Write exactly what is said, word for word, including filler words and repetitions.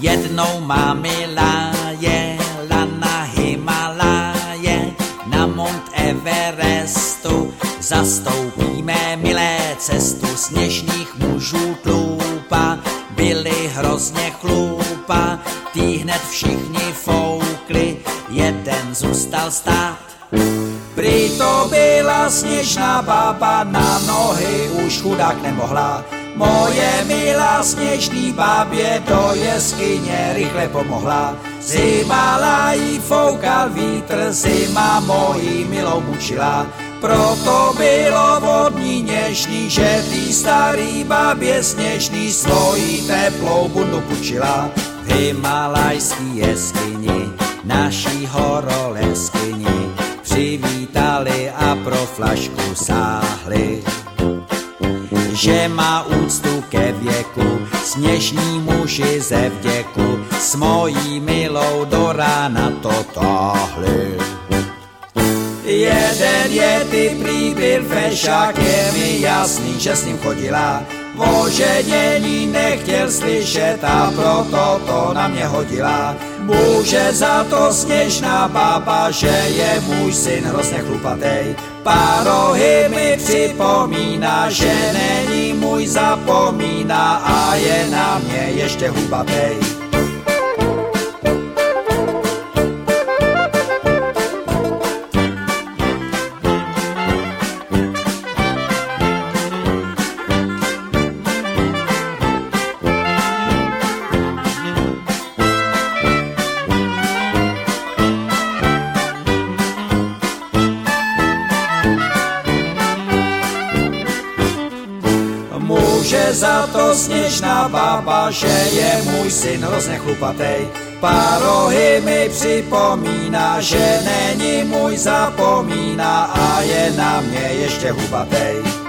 Jednou má milá jela na Himaláje, na Mount Everestu zastoupíme milé cestu. Sněžných mužů tlupa byli hrozně chlupa, tí hned všichni foukli, jeden zůstal stát. Prý to byla sněžná bába, na nohy už chudák nemohla. Moje milá sněžný bábě do jeskyně rychle pomohla. Z Himalají foukal vítr, zima mojí milou mučila. Proto bylo vodní něžný, že tý starý bábě sněžný svojí teplou bundu pučila. V himalajský jeskyni naší horoleskyni přivítali a pro flašku sáhli. Že má úctu ke věku, sněžní muži ze vděku s mojí milou do rána to táhli. Jeden je ty prý byl fešák, je mi jasný, že s ním chodila. Oženění nechtěl slyšet a proto to na mě hodila. Může za to sněžná bába, že je můj syn hrozně chlupatej. Parohy mi připomíná, že není můj, zapomíná a je na mě ještě hubatej. Může za to sněžná bába, že je můj syn hrozně chlupatej. Parohy mi připomíná, že není můj, zapomíná a je na mě ještě hubatej.